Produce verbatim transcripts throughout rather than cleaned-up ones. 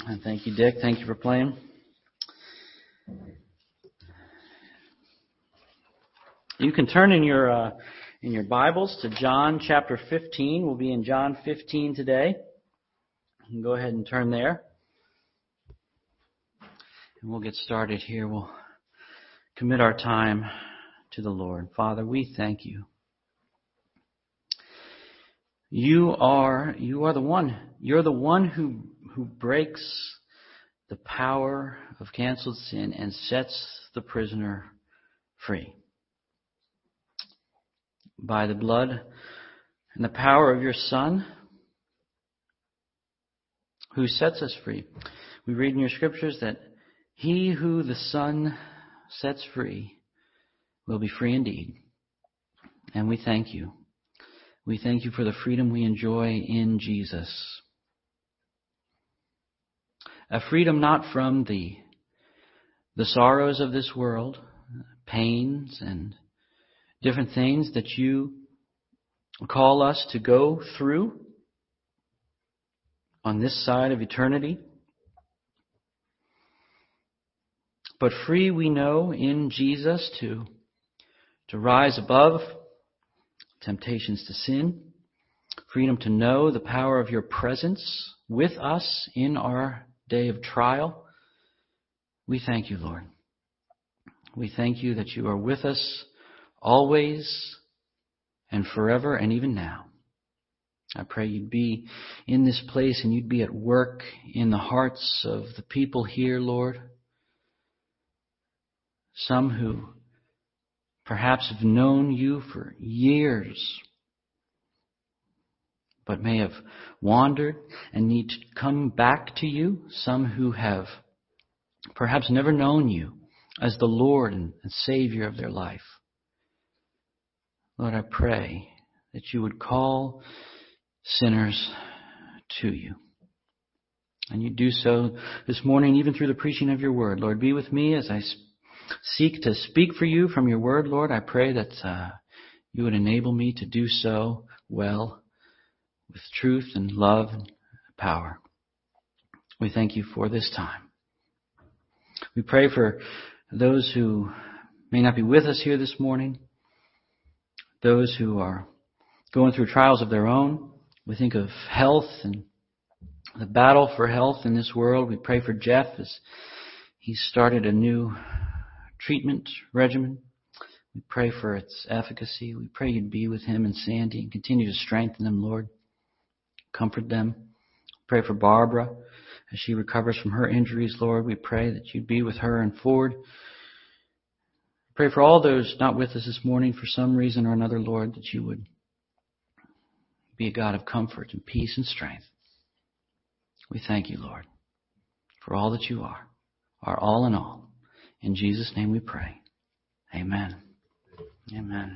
And thank you, Dick. Thank you for playing. You can turn in your uh, in your Bibles to John chapter fifteen. We'll be in John fifteen today. You can go ahead and turn there. And we'll get started here. We'll commit our time to the Lord. Father, we thank you. You are you are the one. You're the one who who breaks the power of canceled sin and sets the prisoner free. By the blood and the power of your Son, who sets us free. We read in your scriptures that he who the Son sets free will be free indeed. And we thank you. We thank you for the freedom we enjoy in Jesus. A freedom not from the, the sorrows of this world, pains and different things that you call us to go through on this side of eternity. But free we know in Jesus to, to rise above temptations to sin, freedom to know the power of your presence with us in our day of trial. We thank you, Lord. We thank you that you are with us always and forever and even now. I pray you'd be in this place and you'd be at work in the hearts of the people here, Lord. Some who perhaps have known you for years, but may have wandered and need to come back to you. Some who have perhaps never known you as the Lord and Savior of their life. Lord, I pray that you would call sinners to you. And you do so this morning, even through the preaching of your word. Lord, be with me as I seek to speak for you from your word, Lord. I pray that uh, you would enable me to do so well, with truth and love and power. We thank you for this time. We pray for those who may not be with us here this morning, those who are going through trials of their own. We think of health and the battle for health in this world. We pray for Jeff as he started a new treatment regimen. We pray for its efficacy. We pray you'd be with him and Sandy and continue to strengthen them, Lord. Comfort them. Pray for Barbara as she recovers from her injuries, Lord. We pray that you'd be with her and Ford. Pray for all those not with us this morning for some reason or another, Lord, that you would be a God of comfort and peace and strength. We thank you, Lord, for all that you are, our all in all. In Jesus' name we pray. Amen. Amen.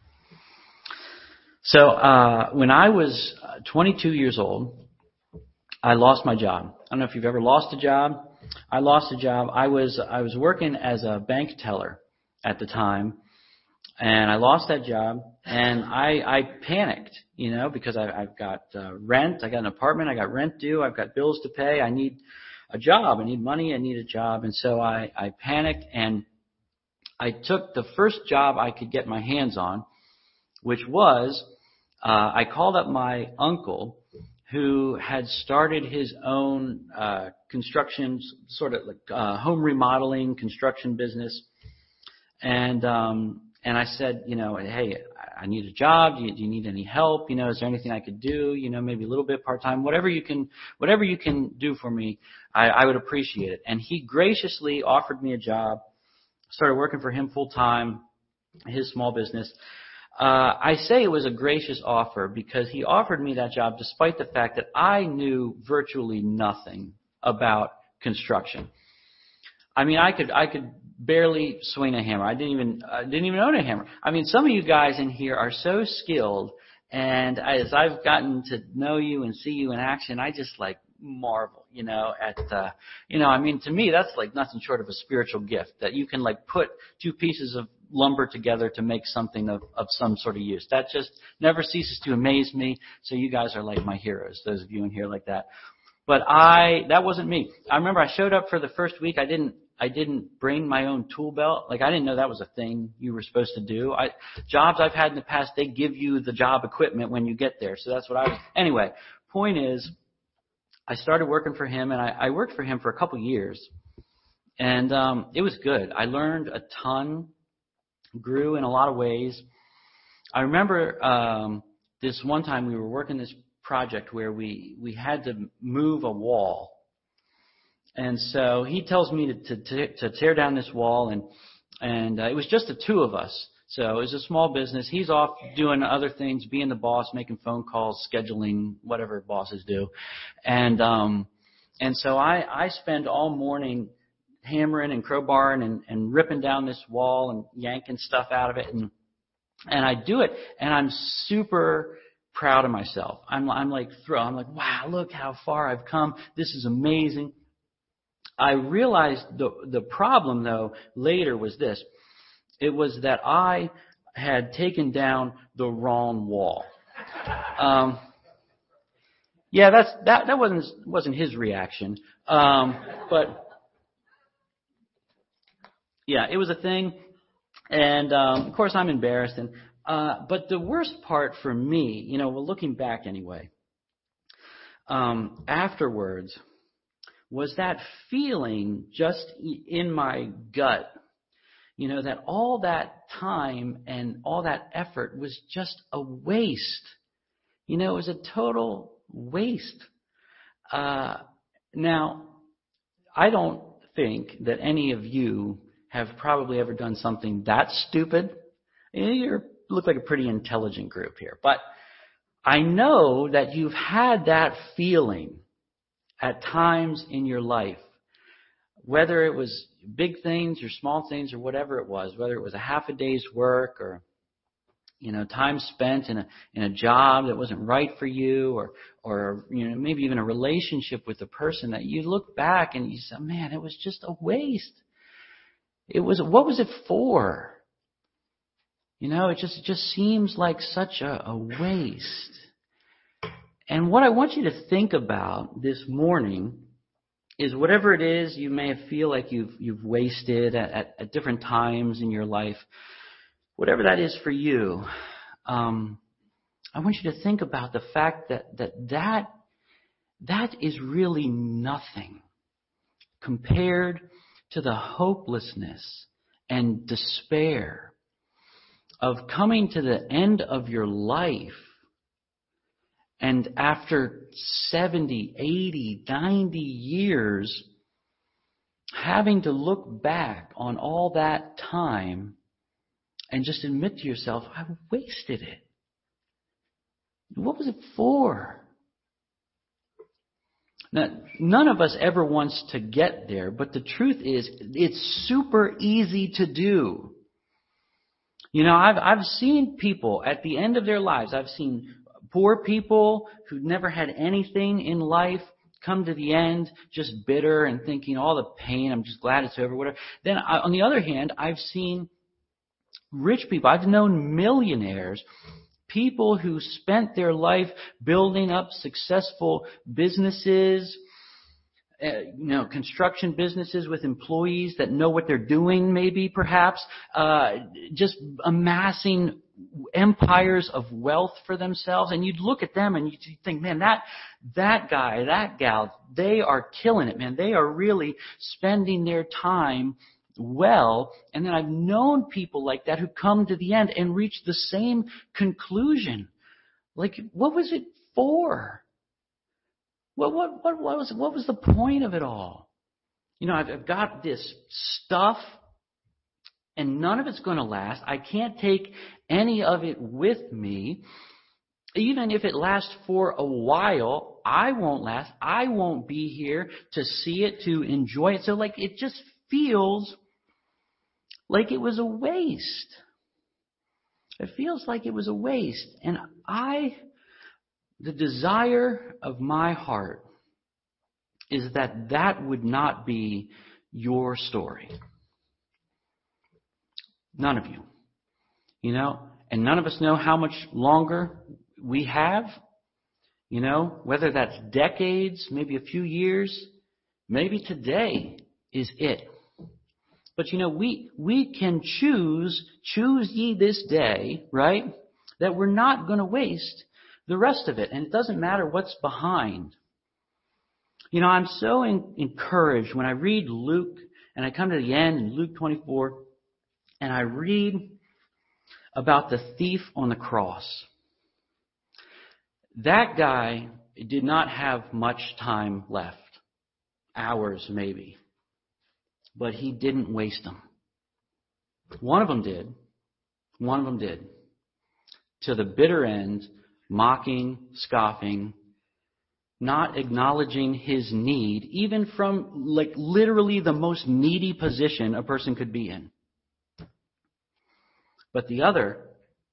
So uh, when I was twenty-two years old, I lost my job. I don't know if you've ever lost a job. I lost a job. I was I was working as a bank teller at the time, and I lost that job. And I, I panicked, you know, because I, I've got uh, rent. I got an apartment. I got rent due. I've got bills to pay. I need a job. I need money. I need a job. And so I, I panicked, and I took the first job I could get my hands on, which was uh, I called up my uncle who had started his own uh, construction, sort of like uh, home remodeling construction business. And um, and I said, you know, hey, I need a job. Do you, do you need any help? You know, is there anything I could do? You know, maybe a little bit part time. Whatever you can, whatever you can do for me, I, I would appreciate it. And he graciously offered me a job. Started working for him full time, his small business. Uh, I say it was a gracious offer because he offered me that job despite the fact that I knew virtually nothing about construction. I mean, I could I could barely swing a hammer. I didn't even I didn't even own a hammer. I mean, some of you guys in here are so skilled, and as I've gotten to know you and see you in action, I just like marvel, you know, at uh, you know, I mean, to me that's like nothing short of a spiritual gift that you can like put two pieces of lumber together to make something of, of some sort of use. That just never ceases to amaze me. So you guys are like my heroes, those of you in here like that. But I, that wasn't me. I remember I showed up for the first week. I didn't, I didn't bring my own tool belt. Like, I didn't know that was a thing you were supposed to do. I, jobs I've had in the past, they give you the job equipment when you get there. So that's what I was. Anyway, point is, I started working for him, and I, I worked for him for a couple years. And um, it was good. I learned a ton, grew in a lot of ways. I remember um, this one time we were working this project where we, we had to move a wall. And so he tells me to, to, to tear down this wall, and, and uh, it was just the two of us. So it was a small business. He's off doing other things, being the boss, making phone calls, scheduling, whatever bosses do. And um, and so I, I spend all morning hammering and crowbarring and, and ripping down this wall and yanking stuff out of it. And and I do it, and I'm super proud of myself. I'm I'm like thrilled. I'm like, wow, look how far I've come. This is amazing. I realized the the problem, though, later was this. It was that I had taken down the wrong wall. Um, yeah, that's that. That wasn't wasn't his reaction, um, but yeah, it was a thing. And um, of course, I'm embarrassed. And uh, but the worst part for me, you know, well, looking back anyway, um, afterwards, was that feeling just in my gut. You know, that all that time and all that effort was just a waste. You know, it was a total waste. Uh, now, I don't think that any of you have probably ever done something that stupid. You look like a pretty intelligent group here. But I know that you've had that feeling at times in your life. Whether it was big things or small things or whatever it was, whether it was a half a day's work or, you know, time spent in a in a job that wasn't right for you, or or you know, maybe even a relationship with a person that you look back and you say, man, it was just a waste. It was, what was it for? You know, it just it just seems like such a, a waste. And what I want you to think about this morning is whatever it is you may feel like you've you've wasted at, at, at different times in your life, whatever that is for you, um, I want you to think about the fact that that that, that is really nothing compared to the hopelessness and despair of coming to the end of your life. And after seventy, eighty, ninety years, having to look back on all that time and just admit to yourself, I wasted it. What was it for? Now, none of us ever wants to get there, but the truth is, it's super easy to do. You know, I've I've seen people at the end of their lives, I've seen poor people who never had anything in life come to the end just bitter and thinking all the pain, I'm just glad it's over, whatever. Then I, on the other hand, I've seen rich people. I've known millionaires, people who spent their life building up successful businesses, uh, you know, construction businesses with employees that know what they're doing, maybe, perhaps, uh, just amassing empires of wealth for themselves. And you'd look at them and you'd think, man, that that guy, that gal, they are killing it, man. They are really spending their time well. And then I've known people like that who come to the end and reach the same conclusion. Like, what was it for? What what what, what was what was the point of it all? You know, I've, I've got this stuff, and none of it's going to last. I can't take any of it with me. Even if it lasts for a while, I won't last. I won't be here to see it, to enjoy it. So, like, it just feels like it was a waste. It feels like it was a waste. And I, the desire of my heart is that that would not be your story. None of you. You know, and none of us know how much longer we have. You know, whether that's decades, maybe a few years, maybe today is it. But you know, we we can choose, choose ye this day, right? That we're not going to waste the rest of it. And it doesn't matter what's behind. You know, I'm so in, encouraged when I read Luke, and I come to the end in Luke twenty-four, and I read about the thief on the cross. That guy did not have much time left. Hours, maybe. But he didn't waste them. One of them did. One of them did. To the bitter end, mocking, scoffing, not acknowledging his need, even from like literally the most needy position a person could be in. But the other,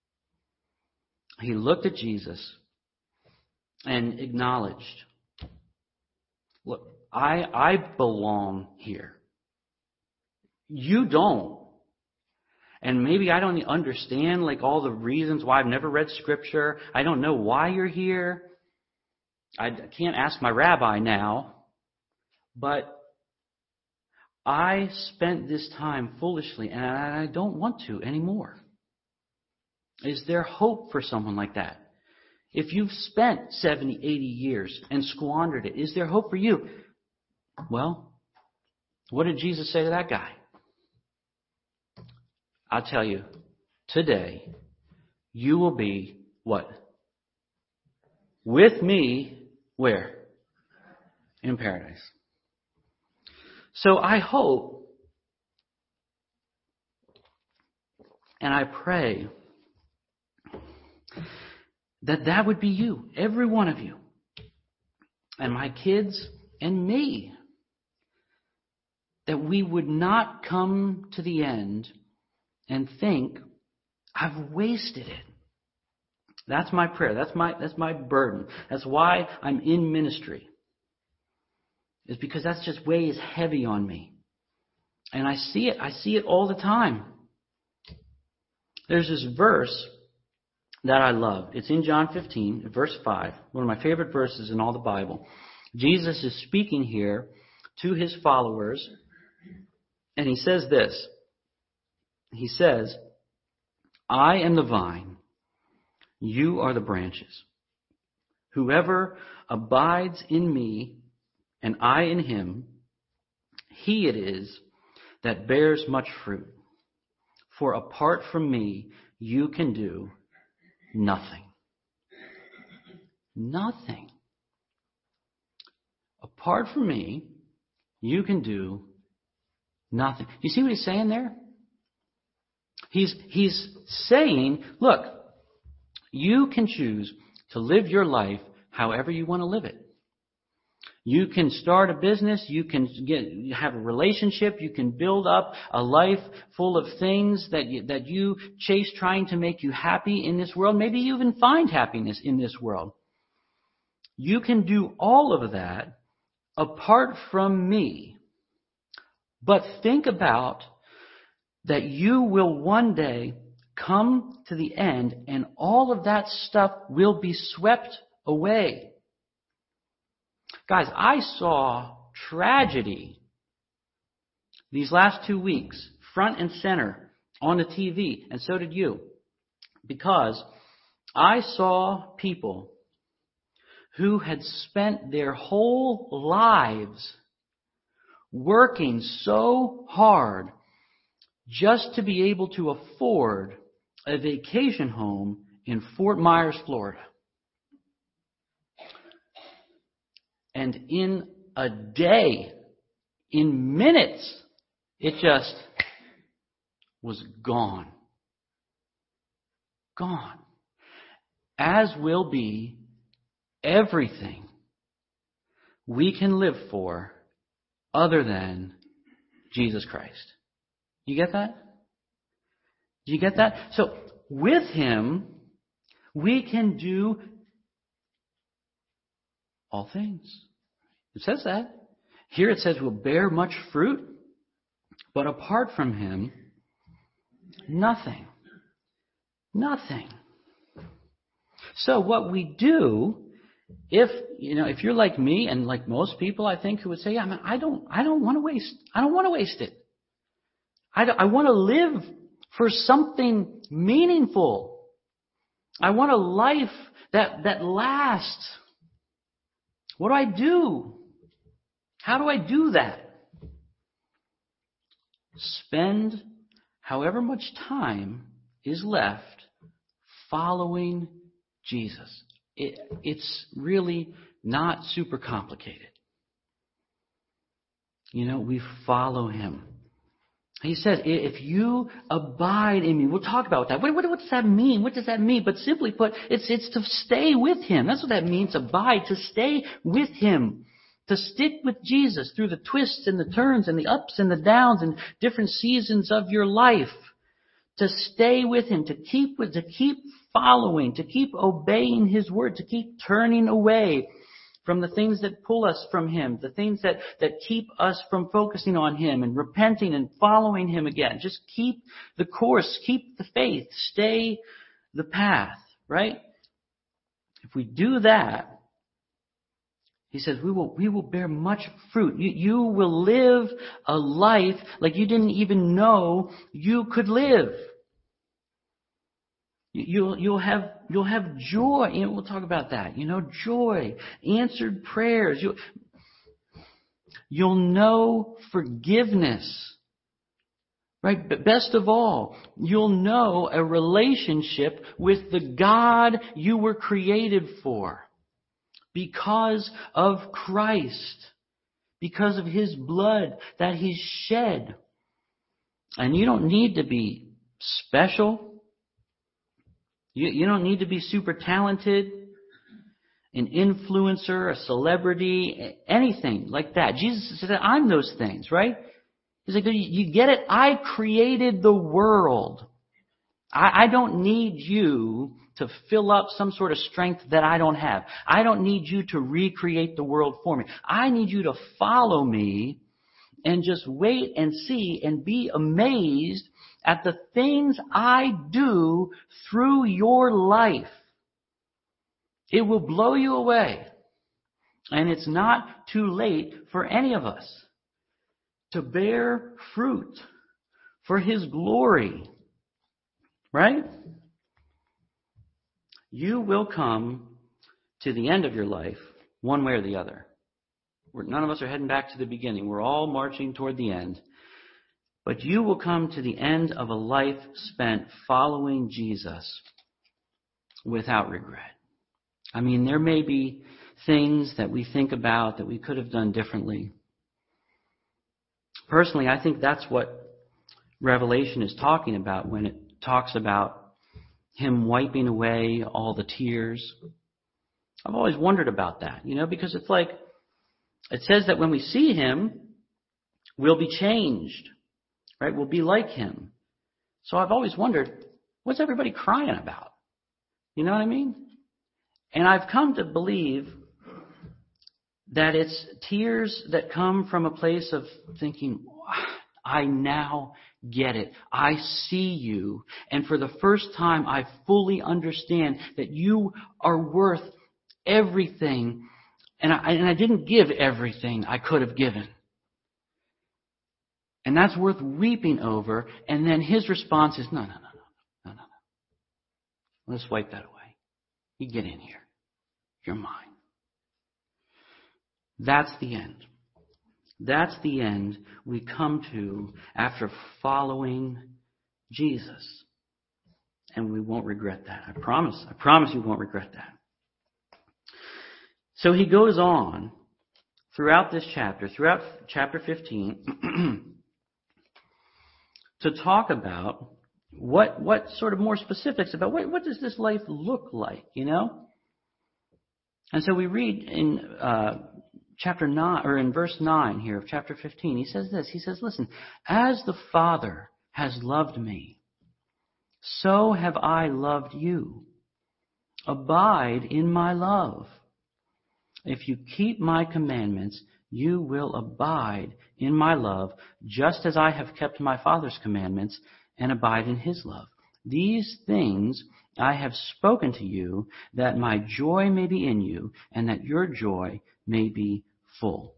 he looked at Jesus and acknowledged, look, I I belong here. You don't. And maybe I don't understand like all the reasons why. I've never read Scripture. I don't know why you're here. I can't ask my rabbi now. But I spent this time foolishly, and I don't want to anymore. Is there hope for someone like that? If you've spent seventy, eighty years and squandered it, is there hope for you? Well, what did Jesus say to that guy? I'll tell you, today, you will be what? With me, where? In paradise. So I hope and I pray that that would be you, every one of you, and my kids and me, that we would not come to the end and think, I've wasted it. That's my prayer. That's my that's my burden. That's why I'm in ministry. Is because that's just weighs heavy on me. And I see it. I see it all the time. There's this verse that I love. It's in John fifteen, verse five. One of my favorite verses in all the Bible. Jesus is speaking here to his followers. And he says this. He says, I am the vine, you are the branches. Whoever abides in me and I in him, he it is that bears much fruit. For apart from me, you can do nothing. Nothing. Apart from me, you can do nothing. You see what he's saying there? He's, he's saying, look, you can choose to live your life however you want to live it. You can start a business, you can get, have a relationship, you can build up a life full of things that you, that you chase trying to make you happy in this world. Maybe you even find happiness in this world. You can do all of that apart from me. But think about that you will one day come to the end and all of that stuff will be swept away. Guys, I saw tragedy these last two weeks, front and center, on the T V, and so did you. Because I saw people who had spent their whole lives working so hard just to be able to afford a vacation home in Fort Myers, Florida. And in a day, in minutes, it just was gone. Gone. As will be everything we can live for other than Jesus Christ. You get that? Do you get that? So, with him, we can do all things. It says that. Here it says we'll bear much fruit, but apart from him, nothing. Nothing. So what we do if, you know, if you're like me and like most people, I think, who would say, yeah, man, I don't, I don't want to waste, I don't want to waste it. I, I want to live for something meaningful. I want a life that, that lasts. What do I do? How do I do that? Spend however much time is left following Jesus. It, it's really not super complicated. You know, we follow him. He says, if you abide in me, we'll talk about that. What, what, what does that mean? What does that mean? But simply put, it's, it's to stay with him. That's what that means, abide, to stay with him. To stick with Jesus through the twists and the turns and the ups and the downs and different seasons of your life. To stay with him, to keep with, to keep following, to keep obeying his word, to keep turning away from the things that pull us from him, the things that, that keep us from focusing on him and repenting and following him again. Just keep the course, keep the faith, stay the path, right? If we do that, he says, we will, we will bear much fruit. You, you will live a life like you didn't even know you could live. You'll, you'll have, you'll have joy. You know, we'll talk about that. You know, joy, answered prayers. You'll, you'll know forgiveness. Right? But best of all, you'll know a relationship with the God you were created for. Because of Christ. Because of his blood that he shed. And you don't need to be special. You, you don't need to be super talented, an influencer, a celebrity, anything like that. Jesus said, I'm those things, right? He's like, you get it? I created the world. I, I don't need you to fill up some sort of strength that I don't have. I don't need you to recreate the world for me. I need you to follow me and just wait and see and be amazed at the things I do through your life. It will blow you away. And it's not too late for any of us to bear fruit for his glory. Right? You will come to the end of your life one way or the other. We're, none of us are heading back to the beginning. We're all marching toward the end. But you will come to the end of a life spent following Jesus without regret. I mean, there may be things that we think about that we could have done differently. Personally, I think that's what Revelation is talking about when it talks about him wiping away all the tears. I've always wondered about that, you know, because it's like, it says that when we see him, we'll be changed. Right? We'll be like him. So I've always wondered, what's everybody crying about? You know what I mean? And I've come to believe that it's tears that come from a place of thinking, I now get it. I see you. And for the first time, I fully understand that you are worth everything. And I, and I didn't give everything I could have given. And that's worth weeping over. And then his response is, no, no, no, no, no, no, no. Let's wipe that away. You get in here. You're mine. That's the end. That's the end we come to after following Jesus. And we won't regret that. I promise. I promise you won't regret that. So he goes on throughout this chapter, throughout chapter fifteen, to talk about what what sort of more specifics about what, what does this life look like, you know? And so we read in uh, chapter nine, or in verse nine here of chapter fifteen, he says this. He says, listen, as the Father has loved me, so have I loved you. Abide in my love. If you keep my commandments, you will abide in my love, just as I have kept my Father's commandments and abide in his love. These things I have spoken to you that my joy may be in you and that your joy may be full.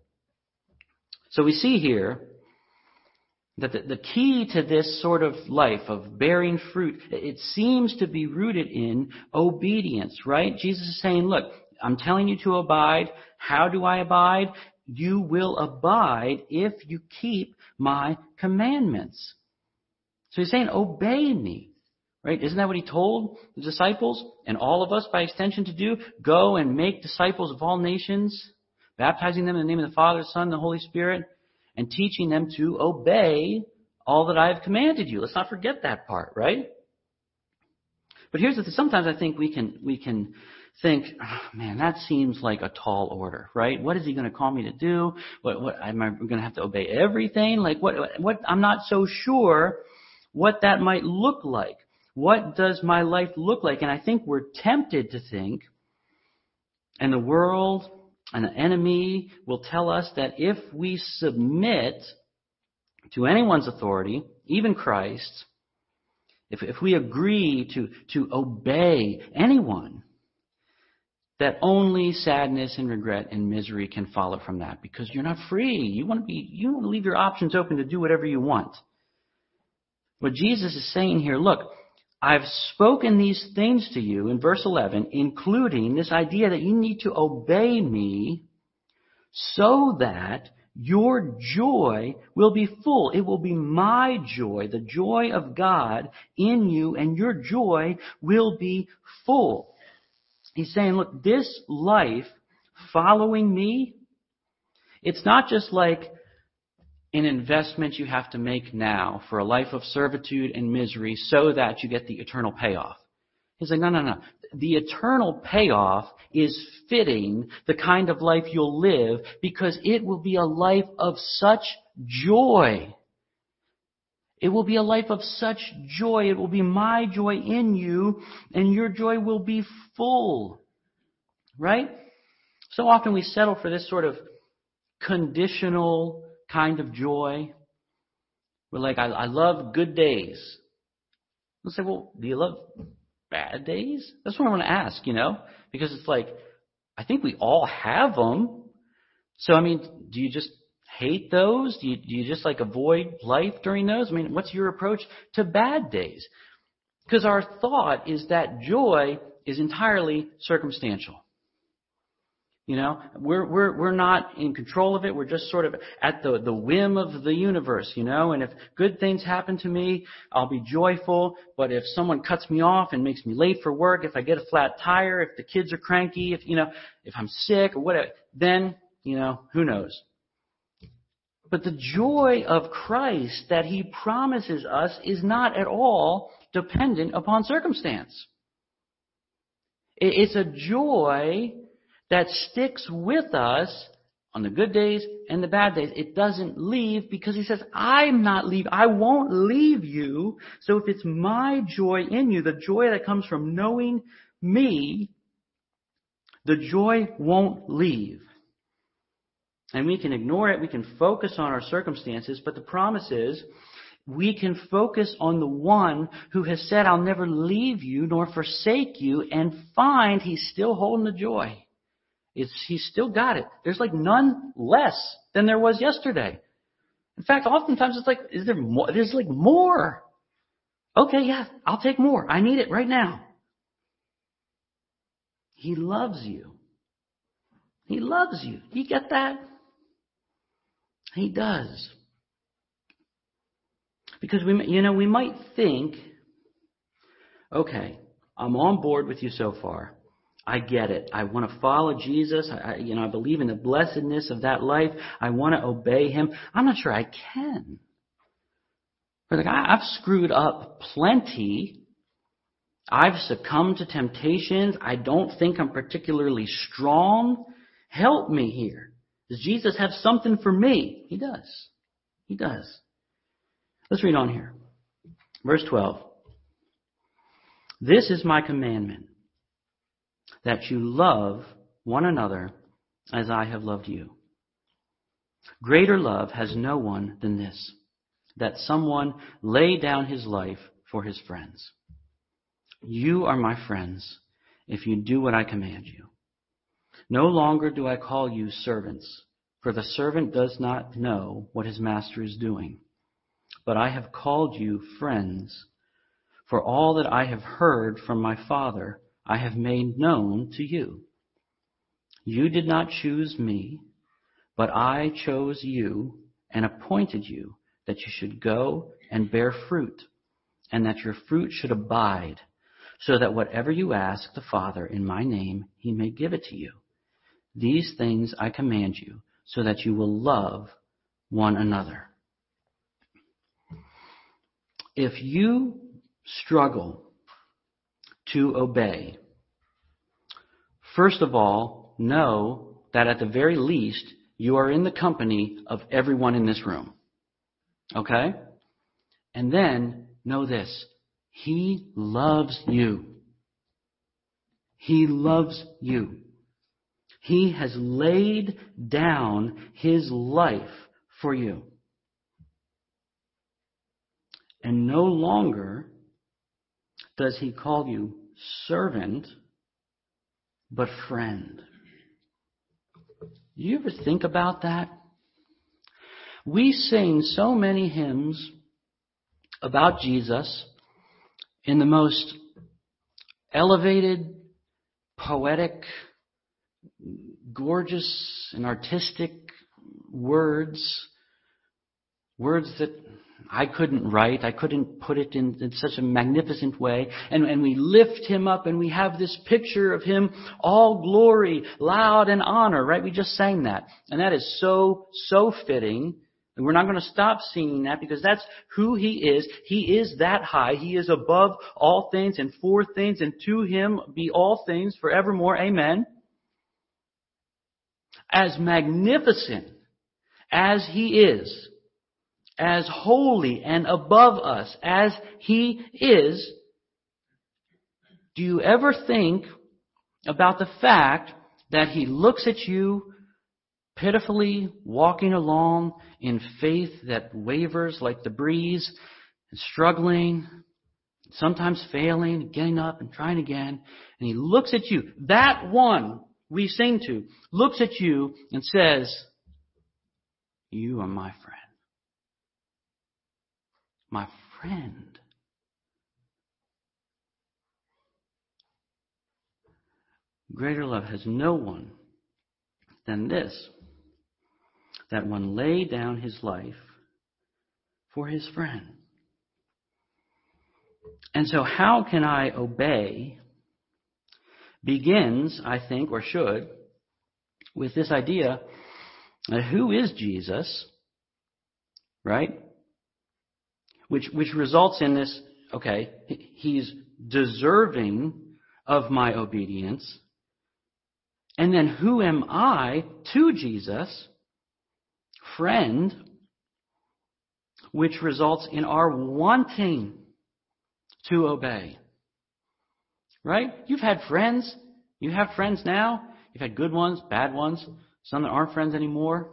So we see here that the, the key to this sort of life of bearing fruit, it seems to be rooted in obedience, right? Jesus is saying, look, I'm telling you to abide. How do I abide? You will abide if you keep my commandments. So he's saying, obey me, right? Isn't that what he told the disciples and all of us by extension to do? Go and make disciples of all nations, baptizing them in the name of the Father, Son, and the Holy Spirit, and teaching them to obey all that I have commanded you. Let's not forget that part, right? But here's the thing. Sometimes I think we can we can think, oh, man, that seems like a tall order, right? What is he going to call me to do? What, what am I going to have to obey everything? Like what? What? I'm not so sure what that might look like. What does my life look like? And I think we're tempted to think, and the world and the enemy will tell us that if we submit to anyone's authority, even Christ, if, if we agree to, to obey anyone, that only sadness and regret and misery can follow from that, because you're not free. You want to be, you want to leave your options open to do whatever you want. What Jesus is saying here, look, I've spoken these things to you in verse eleven, including this idea that you need to obey me so that your joy will be full. It will be my joy, the joy of God in you, and your joy will be full. He's saying, look, this life following me, it's not just like an investment you have to make now for a life of servitude and misery so that you get the eternal payoff. He's like, no, no, no. The eternal payoff is fitting the kind of life you'll live, because it will be a life of such joy. It will be a life of such joy. It will be my joy in you, and your joy will be full. Right? So often we settle for this sort of conditional kind of joy. We're like, I, I love good days. We'll say, well, do you love bad days? That's what I want to ask, you know, because it's like, I think we all have them. So, I mean, do you just hate those? Do you, do you just like avoid life during those? I mean, what's your approach to bad days? Because our thought is that joy is entirely circumstantial. You know, we're we're we're not in control of it. We're just sort of at the, the whim of the universe, you know. And if good things happen to me, I'll be joyful. But if someone cuts me off and makes me late for work, if I get a flat tire, if the kids are cranky, if you know, if I'm sick or whatever, then, you know, who knows? But the joy of Christ that He promises us is not at all dependent upon circumstance. It's a joy that sticks with us on the good days and the bad days. It doesn't leave, because He says, I'm not leaving. I won't leave you. So if it's my joy in you, the joy that comes from knowing me, the joy won't leave. And we can ignore it. We can focus on our circumstances. But the promise is, we can focus on the one who has said, I'll never leave you nor forsake you, and find He's still holding the joy. It's, he's still got it. There's like none less than there was yesterday. In fact, oftentimes it's like, is there more? There's like more. Okay, yeah, I'll take more. I need it right now. He loves you. He loves you. You get that? He does. Because we, you know, we might think, okay, I'm on board with you so far. I get it. I want to follow Jesus. I, you know, I believe in the blessedness of that life. I want to obey Him. I'm not sure I can. But like, I, I've screwed up plenty. I've succumbed to temptations. I don't think I'm particularly strong. Help me here. Does Jesus have something for me? He does. He does. Let's read on here. Verse twelve. This is my commandment, that you love one another as I have loved you. Greater love has no one than this, that someone lay down his life for his friends. You are my friends if you do what I command you. No longer do I call you servants, for the servant does not know what his master is doing. But I have called you friends, for all that I have heard from my Father I have made known to you. You did not choose me, but I chose you and appointed you that you should go and bear fruit, and that your fruit should abide, so that whatever you ask the Father in my name, he may give it to you. These things I command you, so that you will love one another. If you struggle to obey, first of all, know that at the very least, you are in the company of everyone in this room. Okay? And then, know this. He loves you. He loves you. He has laid down his life for you. And no longer does he call you servant, but friend. You ever think about that? We sing so many hymns about Jesus in the most elevated, poetic, gorgeous, and artistic words. Words that I couldn't write. I couldn't put it in, in such a magnificent way. And, and we lift him up and we have this picture of him, all glory, loud and honor, right? We just sang that. And that is so, so fitting. And we're not going to stop singing that because that's who he is. He is that high. He is above all things and for things, and to him be all things forevermore. Amen. As magnificent as he is, as holy and above us as he is, do you ever think about the fact that he looks at you pitifully walking along in faith that wavers like the breeze, and struggling, sometimes failing, getting up and trying again, and he looks at you, that one we sing to, looks at you and says, you are my friend. My friend. Greater love has no one than this, that one lay down his life for his friend. And so how can I obey begins, I think, or should, with this idea of who is Jesus, right? Which, which results in this, okay, he's deserving of my obedience. And then who am I to Jesus? Friend, which results in our wanting to obey. Right? You've had friends. You have friends now. You've had good ones, bad ones, some that aren't friends anymore.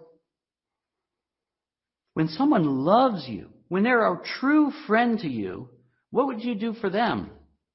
When someone loves you, when they're a true friend to you, what would you do for them?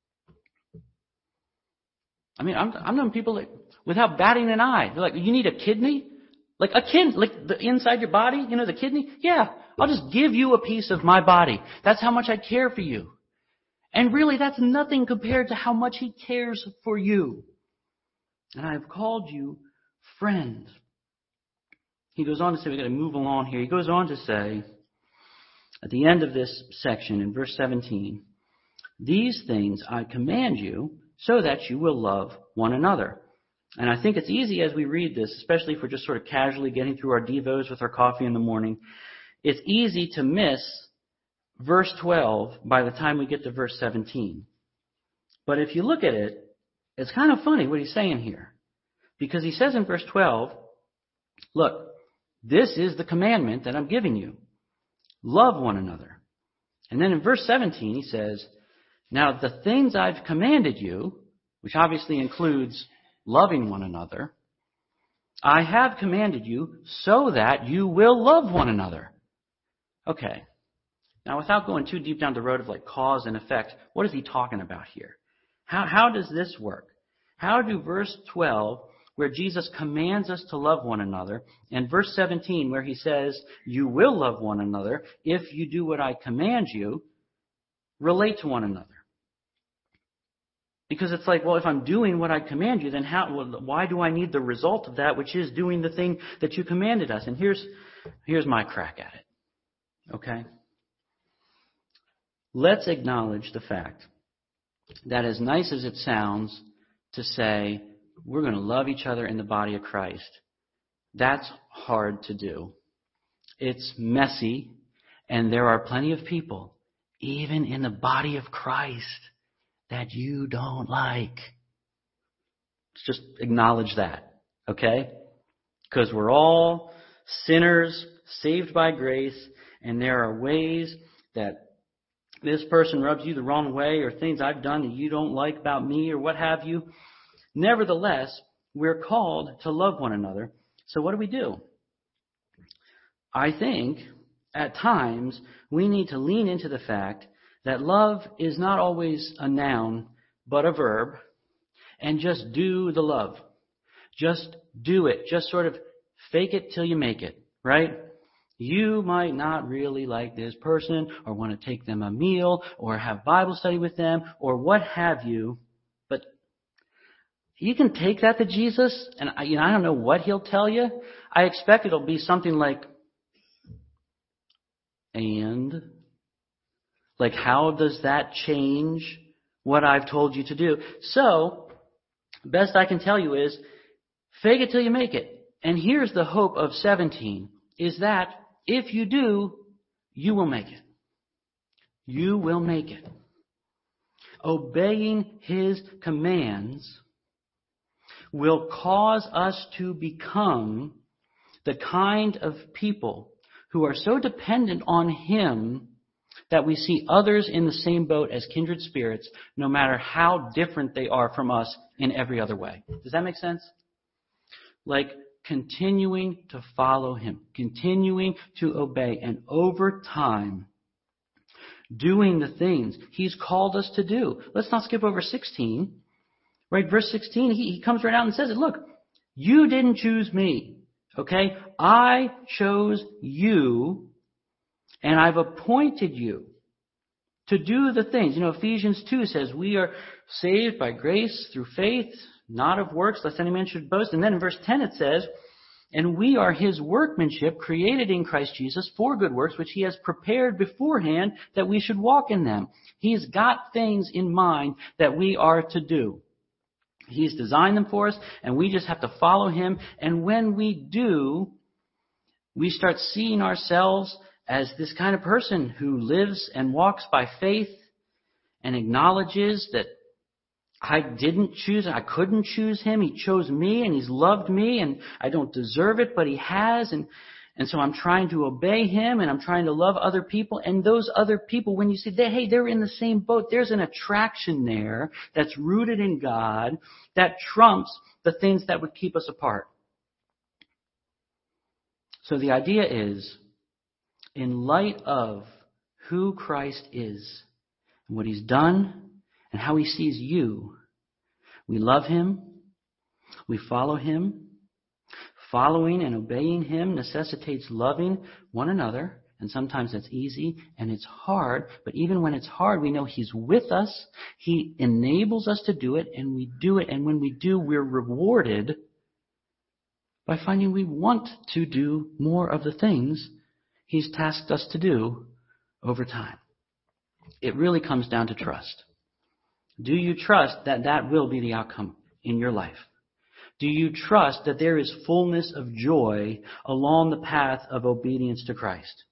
I mean, I'm, I'm knowing people that, without batting an eye, they're like, you need a kidney? Like a kidney, like the inside your body, you know, the kidney? Yeah, I'll just give you a piece of my body. That's how much I care for you. And really, that's nothing compared to how much he cares for you. And I have called you friend. He goes on to say, we've got to move along here. He goes on to say, at the end of this section, in verse seventeen, these things I command you so that you will love one another. And I think it's easy as we read this, especially if we're just sort of casually getting through our devos with our coffee in the morning, it's easy to miss verse twelve by the time we get to verse seventeen. But if you look at it, it's kind of funny what he's saying here. Because he says in verse twelve, look, this is the commandment that I'm giving you. Love one another. And then in verse seventeen, he says, now the things I've commanded you, which obviously includes loving one another, I have commanded you so that you will love one another. Okay. Now, without going too deep down the road of like cause and effect, what is he talking about here? How, how does this work? How do verse twelve, where Jesus commands us to love one another, and verse seventeen, where he says, you will love one another if you do what I command you, relate to one another? Because it's like, well, if I'm doing what I command you, then how? Well, why do I need the result of that, which is doing the thing that you commanded us? And here's, here's my crack at it. Okay? Let's acknowledge the fact that as nice as it sounds to say, we're going to love each other in the body of Christ, that's hard to do. It's messy, and there are plenty of people, even in the body of Christ, that you don't like. Just acknowledge that, okay? Because we're all sinners saved by grace, and there are ways that this person rubs you the wrong way, or things I've done that you don't like about me, or what have you. Nevertheless, we're called to love one another. So what do we do? I think at times we need to lean into the fact that love is not always a noun, but a verb, and just do the love. Just do it. Just sort of fake it till you make it, right? You might not really like this person, or want to take them a meal, or have Bible study with them, or what have you, but you can take that to Jesus, and I, you know, I don't know what he'll tell you. I expect it'll be something like, and... Like, how does that change what I've told you to do? So, best I can tell you is, fake it till you make it. And here's the hope of seventeen, is that if you do, you will make it. You will make it. Obeying his commands will cause us to become the kind of people who are so dependent on him that we see others in the same boat as kindred spirits, no matter how different they are from us in every other way. Does that make sense? Like continuing to follow him, continuing to obey, and over time, doing the things he's called us to do. Let's not skip over sixteen. Right, verse sixteen, he, he comes right out and says it. Look, you didn't choose me, okay? I chose you, and I've appointed you to do the things. You know, Ephesians two says we are saved by grace through faith, not of works, lest any man should boast. And then in verse ten it says, and we are his workmanship, created in Christ Jesus for good works, which he has prepared beforehand that we should walk in them. He's got things in mind that we are to do. He's designed them for us, and we just have to follow him. And when we do, we start seeing ourselves as this kind of person who lives and walks by faith and acknowledges that I didn't choose, I couldn't choose him. He chose me, and he's loved me, and I don't deserve it, but he has. And, and so I'm trying to obey him, and I'm trying to love other people. And those other people, when you say, hey, they're in the same boat, there's an attraction there that's rooted in God that trumps the things that would keep us apart. So the idea is, in light of who Christ is, and what he's done, and how he sees you, we love him, we follow him. Following and obeying him necessitates loving one another, and sometimes that's easy and it's hard, but even when it's hard, we know he's with us, he enables us to do it, and we do it, and when we do, we're rewarded by finding we want to do more of the things he's tasked us to do over time. It really comes down to trust. Do you trust that that will be the outcome in your life? Do you trust that there is fullness of joy along the path of obedience to Christ?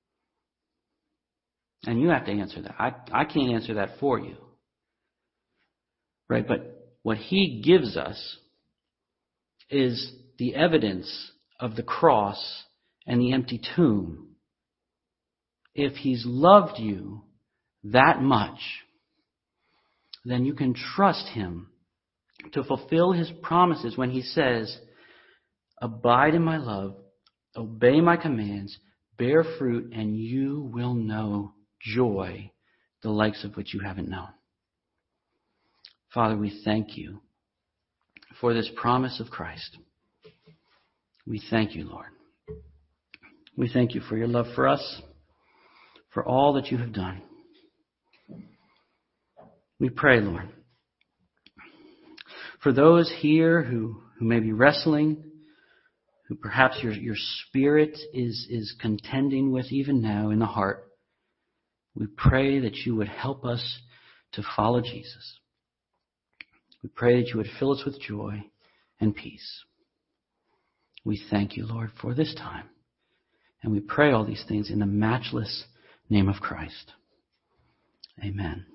And you have to answer that. I, I can't answer that for you. Right? But what he gives us is the evidence of the cross and the empty tomb. If he's loved you that much, then you can trust him to fulfill his promises when he says, abide in my love, obey my commands, bear fruit, and you will know joy, the likes of which you haven't known. Father, we thank you for this promise of Christ. We thank you, Lord. We thank you for your love for us, for all that you have done. We pray, Lord, for those here who, who may be wrestling, who perhaps your, your spirit is, is contending with even now in the heart, we pray that you would help us to follow Jesus. We pray that you would fill us with joy and peace. We thank you, Lord, for this time. And we pray all these things in the matchless name of Christ. Amen.